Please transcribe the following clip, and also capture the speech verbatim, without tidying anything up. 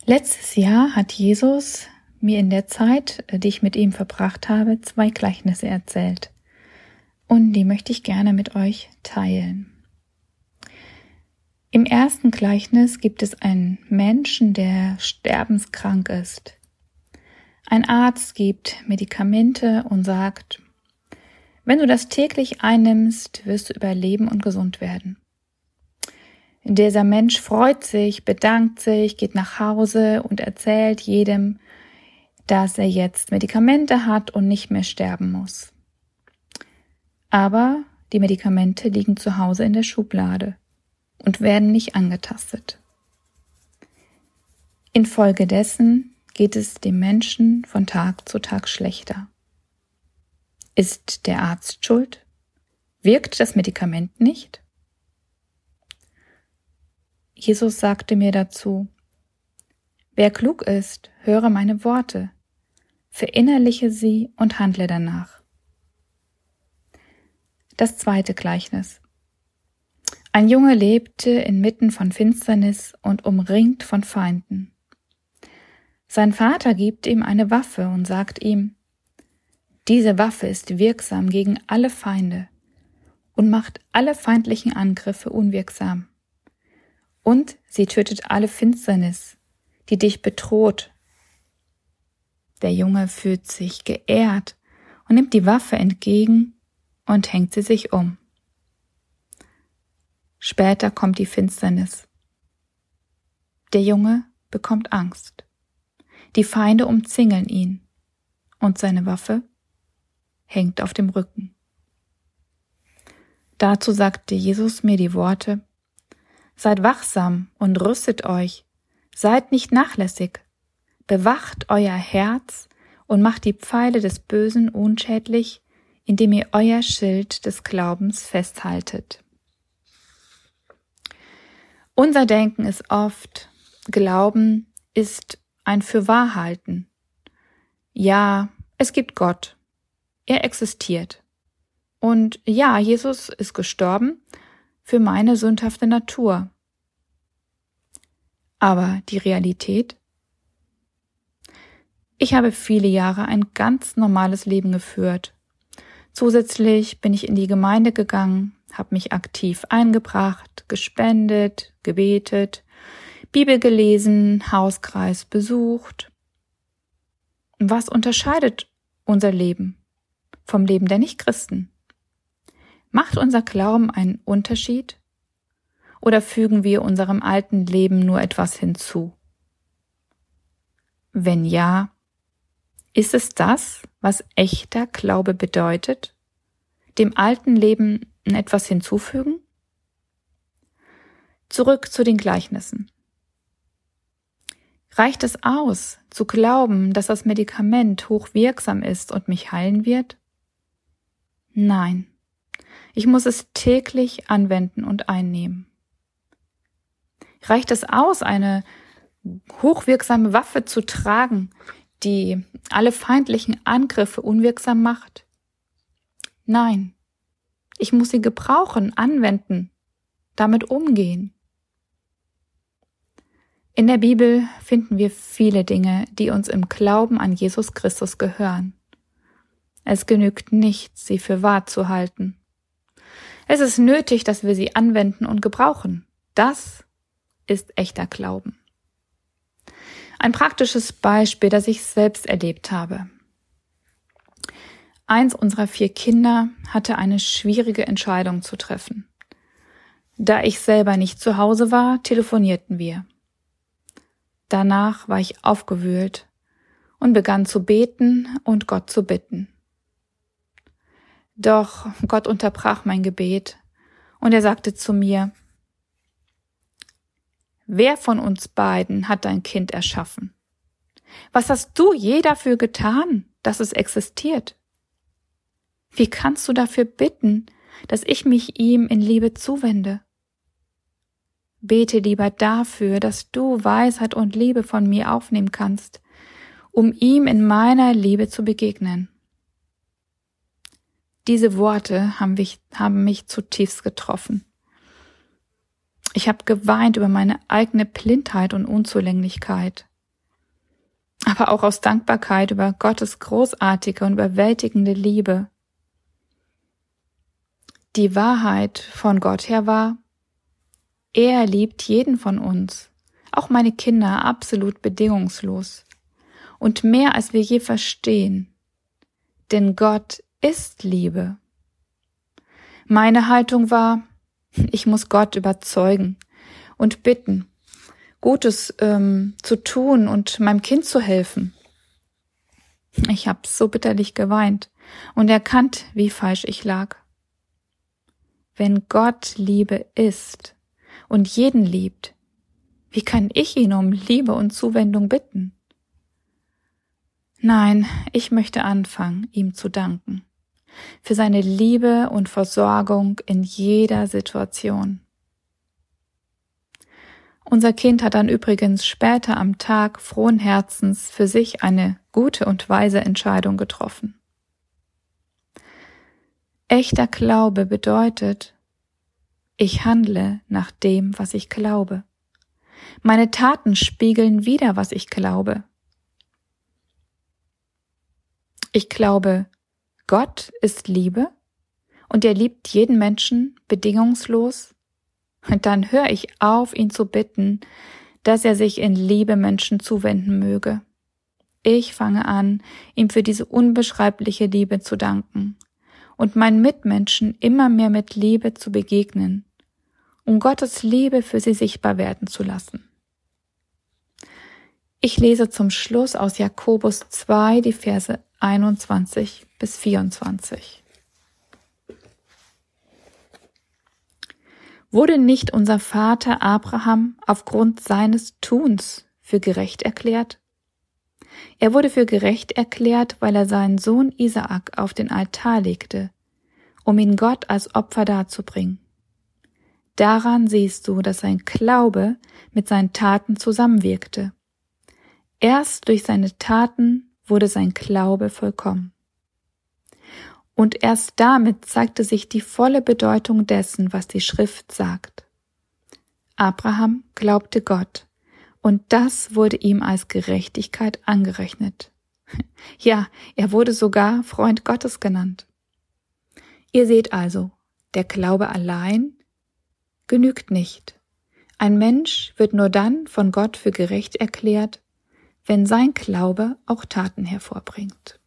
Letztes Jahr hat Jesus mir in der Zeit, die ich mit ihm verbracht habe, zwei Gleichnisse erzählt. Und die möchte ich gerne mit euch teilen. Im ersten Gleichnis gibt es einen Menschen, der sterbenskrank ist. Ein Arzt gibt Medikamente und sagt, wenn du das täglich einnimmst, wirst du überleben und gesund werden. Dieser Mensch freut sich, bedankt sich, geht nach Hause und erzählt jedem, dass er jetzt Medikamente hat und nicht mehr sterben muss. Aber die Medikamente liegen zu Hause in der Schublade und werden nicht angetastet. Infolgedessen geht es dem Menschen von Tag zu Tag schlechter. Ist der Arzt schuld? Wirkt das Medikament nicht? Jesus sagte mir dazu, wer klug ist, höre meine Worte, verinnerliche sie und handle danach. Das zweite Gleichnis. Ein Junge lebte inmitten von Finsternis und umringt von Feinden. Sein Vater gibt ihm eine Waffe und sagt ihm, diese Waffe ist wirksam gegen alle Feinde und macht alle feindlichen Angriffe unwirksam. Und sie tötet alle Finsternis, die dich bedroht. Der Junge fühlt sich geehrt und nimmt die Waffe entgegen und hängt sie sich um. Später kommt die Finsternis. Der Junge bekommt Angst. Die Feinde umzingeln ihn und seine Waffe hängt auf dem Rücken. Dazu sagte Jesus mir die Worte, seid wachsam und rüstet euch, seid nicht nachlässig, bewacht euer Herz und macht die Pfeile des Bösen unschädlich, indem ihr euer Schild des Glaubens festhaltet. Unser Denken ist oft, Glauben ist ein Fürwahrhalten. Ja, es gibt Gott, er existiert. Und ja, Jesus ist gestorben für meine sündhafte Natur. Aber die Realität? Ich habe viele Jahre ein ganz normales Leben geführt. Zusätzlich bin ich in die Gemeinde gegangen, habe mich aktiv eingebracht, gespendet, gebetet, Bibel gelesen, Hauskreis besucht. Was unterscheidet unser Leben vom Leben der Nichtchristen? Macht unser Glauben einen Unterschied? Oder fügen wir unserem alten Leben nur etwas hinzu? Wenn ja, ist es das, was echter Glaube bedeutet? Dem alten Leben etwas hinzufügen? Zurück zu den Gleichnissen. Reicht es aus, zu glauben, dass das Medikament hochwirksam ist und mich heilen wird? Nein. Ich muss es täglich anwenden und einnehmen. Reicht es aus, eine hochwirksame Waffe zu tragen, die alle feindlichen Angriffe unwirksam macht? Nein. Ich muss sie gebrauchen, anwenden, damit umgehen. In der Bibel finden wir viele Dinge, die uns im Glauben an Jesus Christus gehören. Es genügt nicht, sie für wahr zu halten. Es ist nötig, dass wir sie anwenden und gebrauchen. Das ist echter Glauben. Ein praktisches Beispiel, das ich selbst erlebt habe. Eins unserer vier Kinder hatte eine schwierige Entscheidung zu treffen. Da ich selber nicht zu Hause war, telefonierten wir. Danach war ich aufgewühlt und begann zu beten und Gott zu bitten. Doch Gott unterbrach mein Gebet und er sagte zu mir, wer von uns beiden hat dein Kind erschaffen? Was hast du je dafür getan, dass es existiert? Wie kannst du dafür bitten, dass ich mich ihm in Liebe zuwende? Bete lieber dafür, dass du Weisheit und Liebe von mir aufnehmen kannst, um ihm in meiner Liebe zu begegnen. Diese Worte haben mich, haben mich zutiefst getroffen. Ich habe geweint über meine eigene Blindheit und Unzulänglichkeit. aber auch aus Dankbarkeit über Gottes großartige und überwältigende Liebe. Die Wahrheit von Gott her war, er liebt jeden von uns, auch meine Kinder, absolut bedingungslos und mehr als wir je verstehen, denn Gott ist Liebe. Meine Haltung war, ich muss Gott überzeugen und bitten, Gutes ähm, zu tun und meinem Kind zu helfen. Ich habe so bitterlich geweint und erkannt, wie falsch ich lag. Wenn Gott Liebe ist und jeden liebt, wie kann ich ihn um Liebe und Zuwendung bitten? Nein, ich möchte anfangen, ihm zu danken für seine Liebe und Versorgung in jeder Situation. Unser Kind hat dann übrigens später am Tag frohen Herzens für sich eine gute und weise Entscheidung getroffen. Echter Glaube bedeutet, ich handle nach dem, was ich glaube. Meine Taten spiegeln wider, was ich glaube. Ich glaube, Gott ist Liebe und er liebt jeden Menschen bedingungslos. Und dann höre ich auf, ihn zu bitten, dass er sich in Liebe Menschen zuwenden möge. Ich fange an, ihm für diese unbeschreibliche Liebe zu danken und meinen Mitmenschen immer mehr mit Liebe zu begegnen, um Gottes Liebe für sie sichtbar werden zu lassen. Ich lese zum Schluss aus Jakobus zwei, die Verse einundzwanzig bis vierundzwanzig. Wurde nicht unser Vater Abraham aufgrund seines Tuns für gerecht erklärt? Er wurde für gerecht erklärt, weil er seinen Sohn Isaak auf den Altar legte, um ihn Gott als Opfer darzubringen. Daran siehst du, dass sein Glaube mit seinen Taten zusammenwirkte. Erst durch seine Taten wurde sein Glaube vollkommen. Und erst damit zeigte sich die volle Bedeutung dessen, was die Schrift sagt. Abraham glaubte Gott, und das wurde ihm als Gerechtigkeit angerechnet. Ja, er wurde sogar Freund Gottes genannt. Ihr seht also, der Glaube allein genügt nicht. Ein Mensch wird nur dann von Gott für gerecht erklärt, wenn sein Glaube auch Taten hervorbringt.